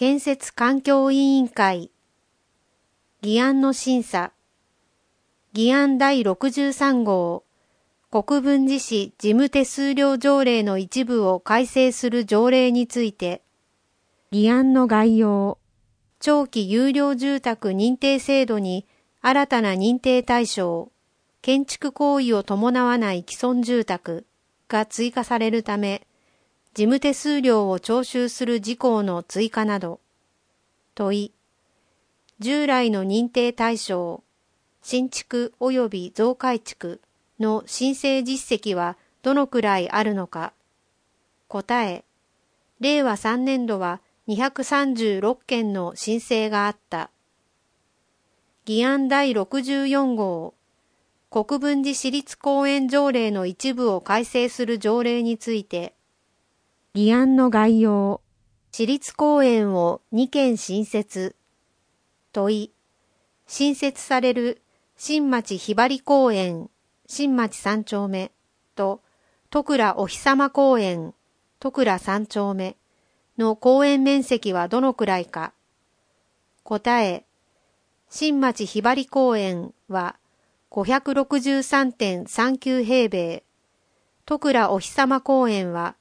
建設環境委員会議案の審査議案第63号国分寺市事務手数料条例の一部を改正する条例について議案の概要長期有料住宅認定制度に新たな認定対象建築行為を伴わない既存住宅が追加されるため事務手数料を徴収する事項の追加など問い従来の認定対象新築及び増改築の申請実績はどのくらいあるのか答え令和3年度は236件の申請があった議案第64号国分寺市立公園条例の一部を改正する条例について議案の概要市立公園を2件新設問い新設される新町ひばり公園新町3丁目と戸倉お日様公園戸倉3丁目の公園面積はどのくらいか答え新町ひばり公園は 563.39 平米戸倉お日様公園は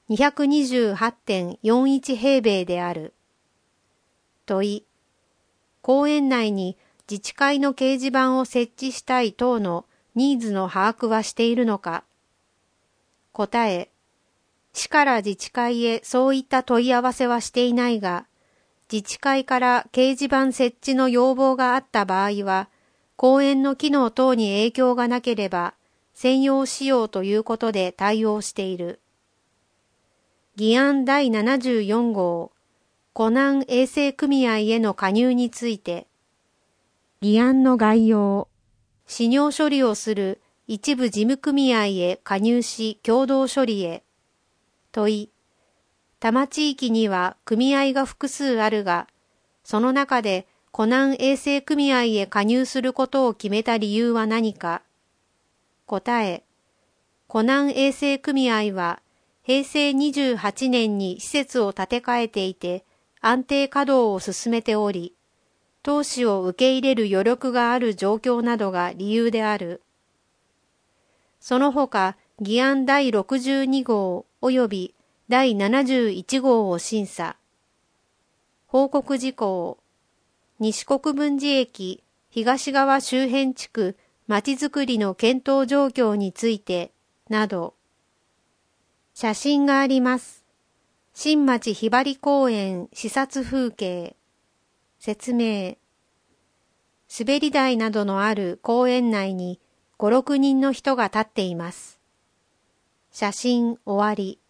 228.41 平米である問い公園内に自治会の掲示板を設置したい等のニーズの把握はしているのか答え市から自治会へそういった問い合わせはしていないが自治会から掲示板設置の要望があった場合は公園の機能等に影響がなければ専用使用ということで対応している議案第74号湖南衛生組合への加入について議案の概要私尿処理をする一部事務組合へ加入し共同処理へ問い多摩地域には組合が複数あるがその中で湖南衛生組合へ加入することを決めた理由は何か答え湖南衛生組合は平成28年に施設を建て替えていて安定稼働を進めており、投資を受け入れる余力がある状況などが理由である。その他、議案第62号及び第71号を審査。報告事項。西国分寺駅東側周辺地区まちづくりの検討状況についてなど。写真があります。新町ひばり公園視察風景。説明。滑り台などのある公園内に5、6人の人が立っています。写真終わり。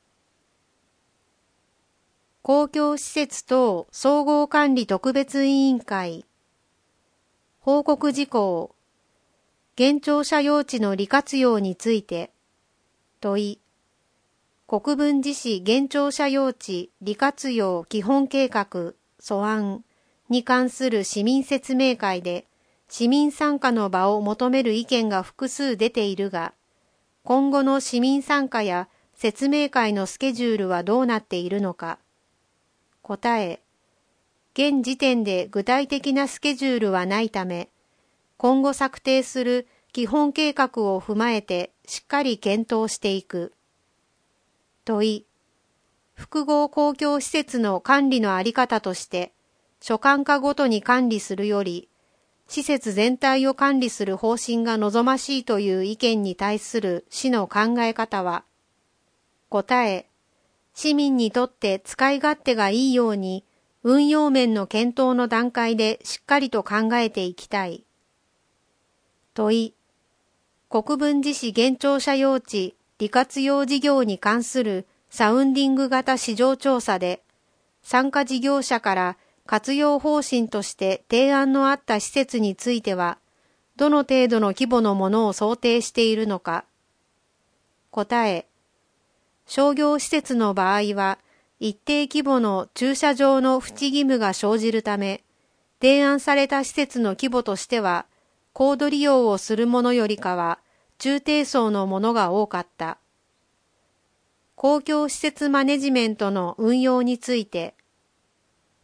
公共施設等総合管理特別委員会。報告事項。現庁舎用地の利活用について。問い。国分寺市現庁舎用地利活用基本計画素案に関する市民説明会で市民参加の場を求める意見が複数出ているが、今後の市民参加や説明会のスケジュールはどうなっているのか。答え、現時点で具体的なスケジュールはないため、今後策定する基本計画を踏まえてしっかり検討していく。問い、複合公共施設の管理のあり方として、所管課ごとに管理するより、施設全体を管理する方針が望ましいという意見に対する市の考え方は、答え、市民にとって使い勝手がいいように、運用面の検討の段階でしっかりと考えていきたい。問い、国分寺市現庁舎用地利活用事業に関するサウンディング型市場調査で、参加事業者から活用方針として提案のあった施設については、どの程度の規模のものを想定しているのか。答え、商業施設の場合は、一定規模の駐車場の付置義務が生じるため、提案された施設の規模としては、高度利用をするものよりかは、中低層のものが多かった。公共施設マネジメントの運用について、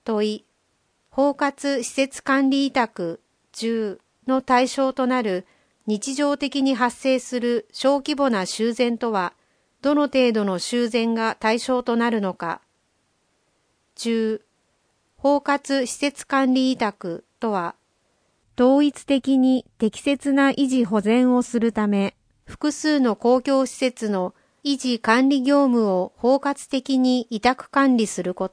問い、包括施設管理委託10の対象となる日常的に発生する小規模な修繕とは、どの程度の修繕が対象となるのか。10、包括施設管理委託とは、統一的に適切な維持保全をするため、複数の公共施設の維持管理業務を包括的に委託管理すること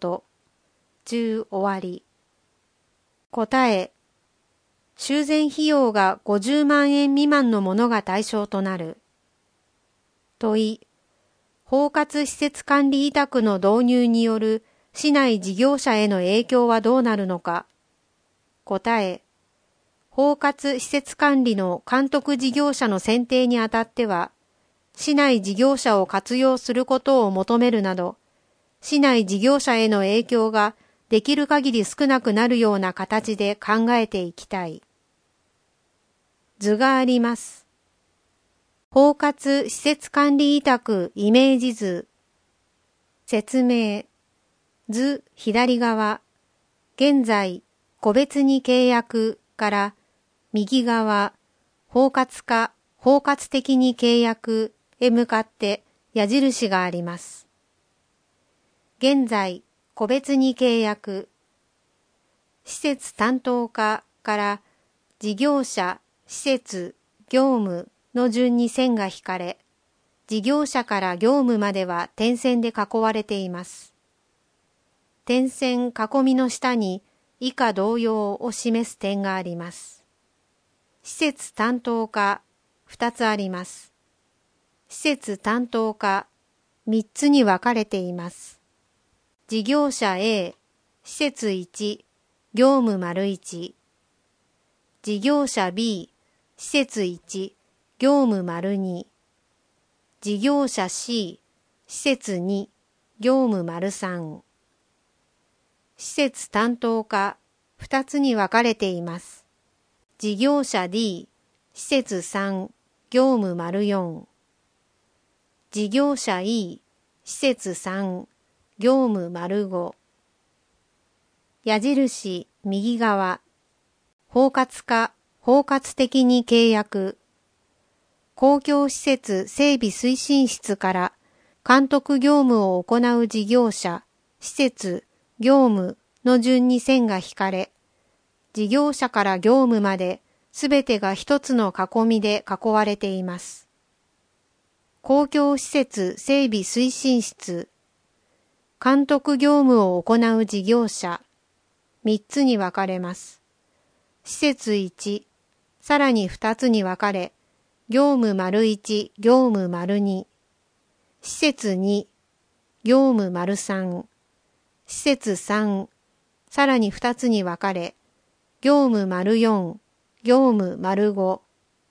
。10終わり。答え、修繕費用が50万円未満のものが対象となる。問い、包括施設管理委託の導入による市内事業者への影響はどうなるのか。答え、包括施設管理の監督事業者の選定にあたっては、市内事業者を活用することを求めるなど、市内事業者への影響ができる限り少なくなるような形で考えていきたい。図があります。包括施設管理委託イメージ図。説明。図左側。現在、個別に契約から右側、包括化、包括的に契約へ向かって矢印があります。現在、個別に契約。施設担当課から事業者、施設、業務の順に線が引かれ、事業者から業務までは点線で囲われています。点線囲みの下に以下同様を示す点があります。施設担当課2つあります。施設担当課3つに分かれています。事業者 A、施設1、業務 ①、事業者 B、施設1、業務 ②、事業者 C、施設2、業務 ③、施設担当課2つに分かれています。事業者 D、施設3、業務 �4、事業者 E、施設3、業務 ⑤、矢印右側、包括化、包括的に契約、公共施設整備推進室から監督業務を行う事業者、施設、業務の順に線が引かれ、事業者から業務まで、すべてが一つの囲みで囲われています。公共施設整備推進室、監督業務を行う事業者、3つに分かれます。施設1、さらに2つに分かれ、業務 ①、業務 ②、施設2、業務 ③、施設3、さらに2つに分かれ、業務 �4、業務 ⑤、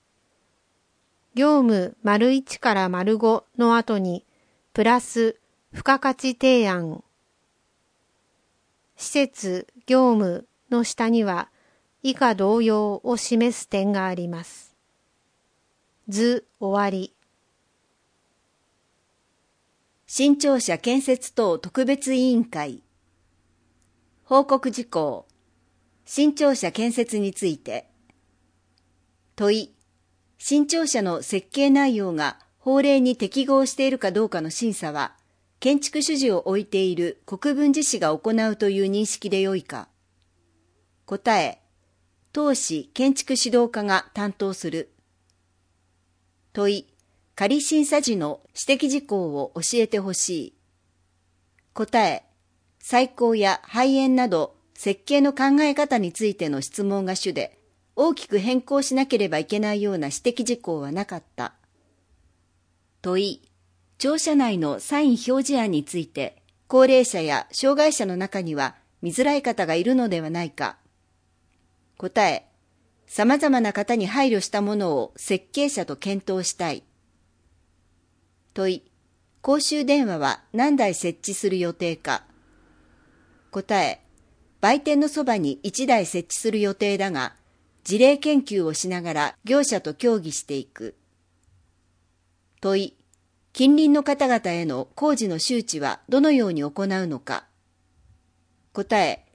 業務 ① から ⑤の後に、プラス、付加価値提案。施設、業務の下には、以下同様を示す点があります。図終わり。 新庁舎建設等特別委員会。報告事項。新庁舎建設について。問い。新庁舎の設計内容が法令に適合しているかどうかの審査は、建築主事を置いている国分寺市が行うという認識でよいか。答え。当市建築指導課が担当する。問い。仮審査時の指摘事項を教えてほしい。答え。採光や排煙など設計の考え方についての質問が主で、大きく変更しなければいけないような指摘事項はなかった。問い。庁舎内のサイン表示案について、高齢者や障害者の中には見づらい方がいるのではないか。答え。様々な方に配慮したものを設計者と検討したい。問い。公衆電話は何台設置する予定か。答え。売店のそばに1台設置する予定だが、事例研究をしながら業者と協議していく。問い。近隣の方々への工事の周知はどのように行うのか。答え。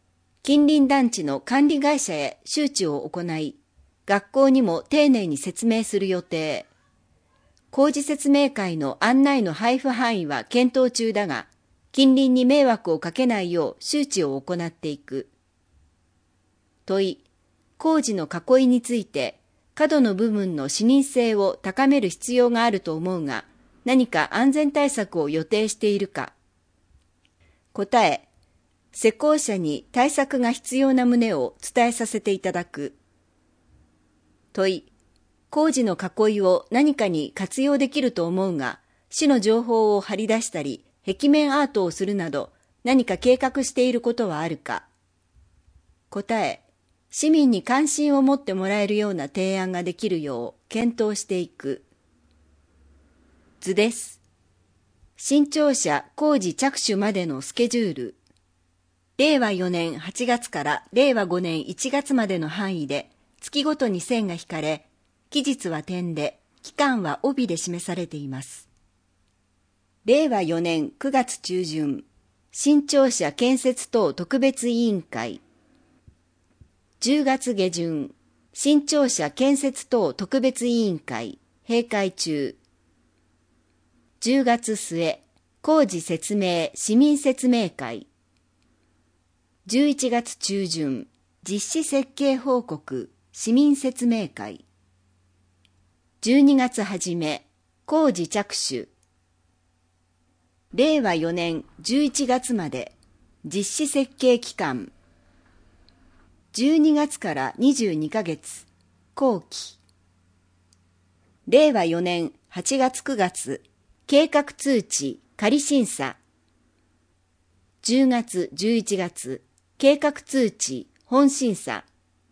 近隣団地の管理会社へ周知を行い、学校にも丁寧に説明する予定。工事説明会の案内の配布範囲は検討中だが、近隣に迷惑をかけないよう周知を行っていく。問い、工事の囲いについて、角の部分の視認性を高める必要があると思うが、何か安全対策を予定しているか。答え、施工者に対策が必要な旨を伝えさせていただく。問い、工事の囲いを何かに活用できると思うが、市の情報を張り出したり、壁面アートをするなど、何か計画していることはあるか。答え、市民に関心を持ってもらえるような提案ができるよう検討していく。図です。新庁舎工事着手までのスケジュール。令和4年8月から令和5年1月までの範囲で月ごとに線が引かれ、期日は点で、期間は帯で示されています。令和4年9月中旬、新庁舎建設等特別委員会。10月下旬、新庁舎建設等特別委員会、閉会中。10月末、工事説明市民説明会。11月中旬、実施設計報告市民説明会。12月初め、工事着手。令和4年11月まで、実施設計期間。12月から22ヶ月、後期。令和4年8月9月、計画通知仮審査。10月11月、計画通知本審査。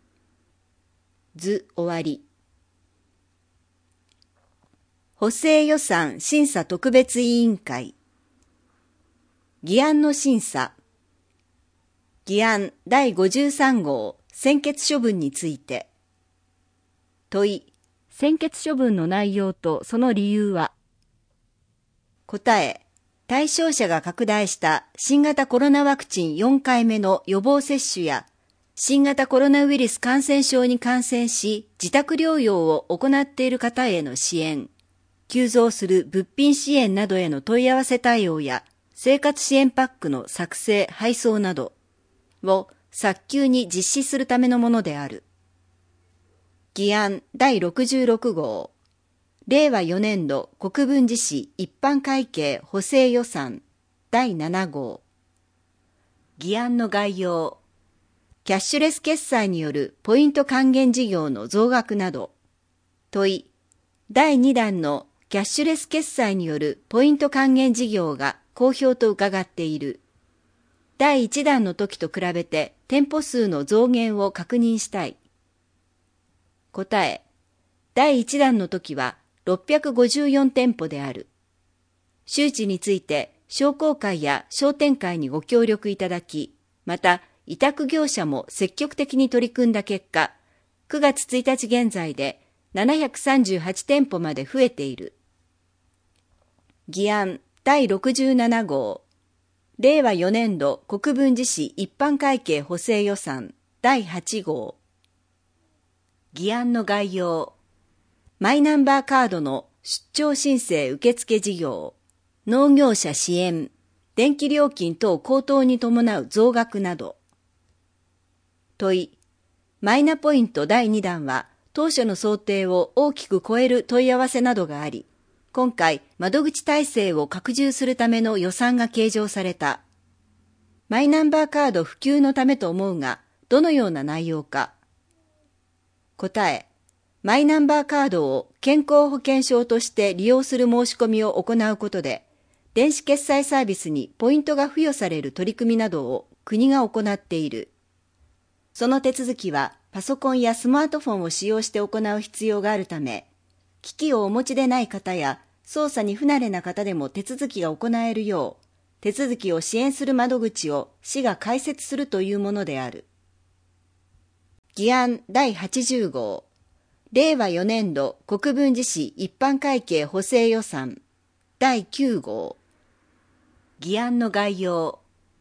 図終わり。補正予算審査特別委員会。議案の審査。議案第53号専決処分について。問い、専決処分の内容とその理由は。答え、対象者が拡大した新型コロナワクチン4回目の予防接種や新型コロナウイルス感染症に感染し自宅療養を行っている方への支援、急増する物品支援などへの問い合わせ対応や生活支援パックの作成・配送などを早急に実施するためのものである。議案第66号令和4年度国分寺市一般会計補正予算第7号。議案の概要。キャッシュレス決済によるポイント還元事業の増額など。問い。第2弾のキャッシュレス決済によるポイント還元事業が好評と伺っている。第1弾の時と比べて店舗数の増減を確認したい。答え。第1弾の時は654店舗である。周知について商工会や商店会にご協力いただき、また委託業者も積極的に取り組んだ結果、9月1日現在で738店舗まで増えている。議案第67号令和4年度国分寺市一般会計補正予算第8号。議案の概要。マイナンバーカードの出張申請受付事業、農業者支援、電気料金等高騰に伴う増額など。問い、マイナポイント第2弾は当初の想定を大きく超える問い合わせなどがあり、今回窓口体制を拡充するための予算が計上された。マイナンバーカード普及のためと思うが、どのような内容か。答え、マイナンバーカードを健康保険証として利用する申し込みを行うことで、電子決済サービスにポイントが付与される取り組みなどを国が行っている。その手続きはパソコンやスマートフォンを使用して行う必要があるため、機器をお持ちでない方や操作に不慣れな方でも手続きが行えるよう、手続きを支援する窓口を市が開設するというものである。議案第80号令和4年度国分寺市一般会計補正予算第9号。議案の概要。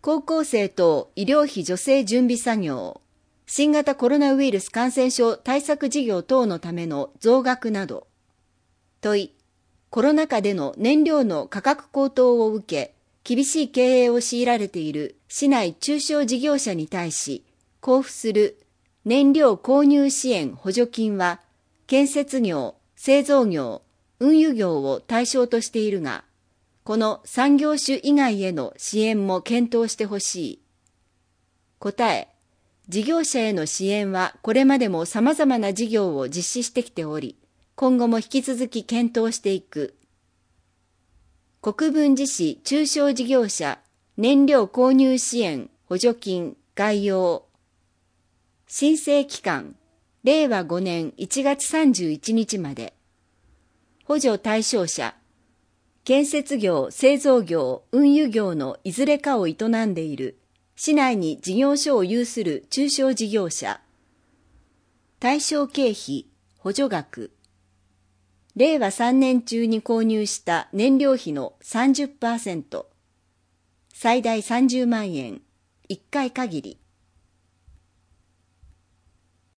高校生等医療費助成準備作業、新型コロナウイルス感染症対策事業等のための増額など。問い、コロナ禍での燃料の価格高騰を受け、厳しい経営を強いられている市内中小事業者に対し、交付する燃料購入支援補助金は、建設業、製造業、運輸業を対象としているが、この3業種以外への支援も検討してほしい。答え、事業者への支援はこれまでも様々な事業を実施してきており、今後も引き続き検討していく。国分寺市中小事業者燃料購入支援補助金概要。申請期間、令和5年1月31日まで。補助対象者、建設業、製造業、運輸業のいずれかを営んでいる、市内に事業所を有する中小事業者。対象経費、補助額。令和3年中に購入した燃料費の 30%、最大30万円、1回限り。